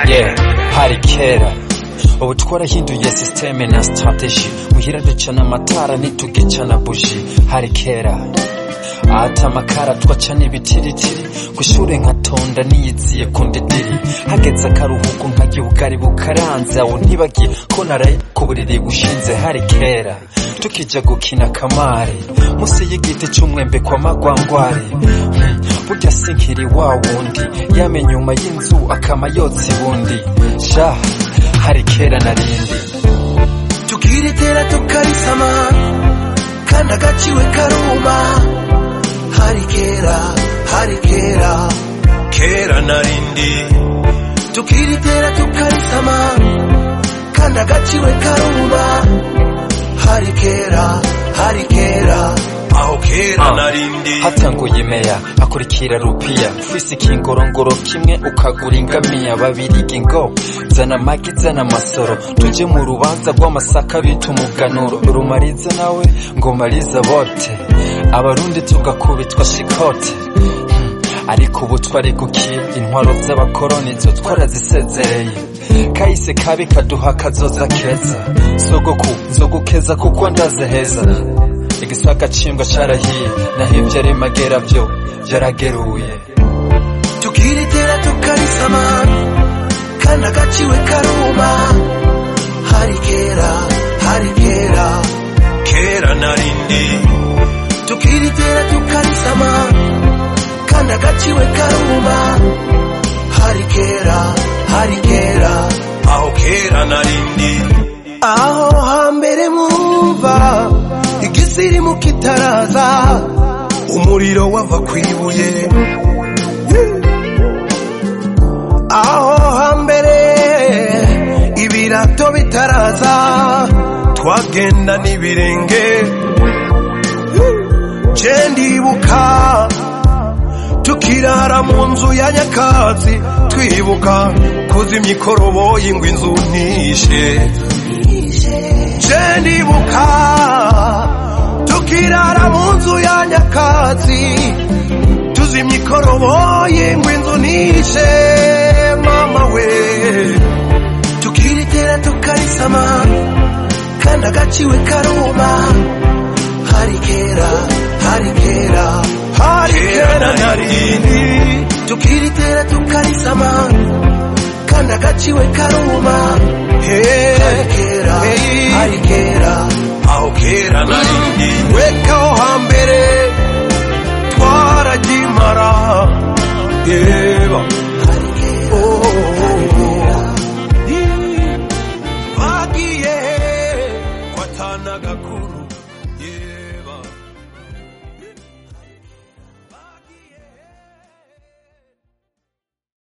Yeah, hari kera ubu twarahinduye systeme na strategy, muhira ducana amatara ntitugicana buji. Hari kera ata amakara twacana ibitiritiri, gushure nkatonda niyiziye ku ndederi, hageze akaruhuko nkarya ubugari bukaranze, aho ntibagiye ko naraye ku buriri bushinze. Hari kera tukija gukina kamare musi y'igiti c'umwembe kwa magwangware, burya sinkiri wa wundi yame nyuma y'inzu akama yotsa ibundi. Sha hari kera narindi tukiritera tukarisama kandi agaciwe karuma. Hari kera, hari kera, kera narindi tukiritera tukarisama kandi agaciwe karuma. Hari kera, hari kera, aho kera narindi. hatanguye meya hakurikira rupiya, ufise ikingorongoro kimwe ukagura ingamiya. Babirigi ngo zana amagi zana amasoro, tuje mu rubanza rw'amasaka bita umuganuro. Rumariza nawe ngo mariza bote, abarundi tugakubitwa shikote. ariko ubu twari gukira intwaro z'abakoroni zo twarazisezereye. Kahise kabi kaduha kazoza keza, sogoku nzogukeza kuko ndazeheza. Igisaka cimbwa carahiye nahivye ari magera vyo yarageruye. Tukiritera tukarisama kandi agaciwe karuma. Hari kera, hari kera, kera narindi tukiritera tukarisama kandi agaciwe karuma. Hari kera, hari kera, aho kera narindi. Aho hambere mwumva igisirimu kitaraza, umuriro wava kwibuye. Aho hambere ibirato bitaraza, twagenda n'ibirenge. Ndibuka tukirara mu nzu ya nyakatsi, twibuka kuzimya ikoroboyi ngo inzu ntishe. Ndibuka tukirara mu nzu ya nyakatsi, tuzimya ikoroboyi ngo inzu ntishe. Mama we tukiritera tukarisama kandi agaciwe karuma. Hari kera, hari kera, hari kera narindi tukiritera tukarisama kandi agaciwe karuma. Hari kera, hari kera, aho kera narindi. Wekaho hambere twaragimara. Yeba hari kera, hari kera, bagiye kwatana gakuru.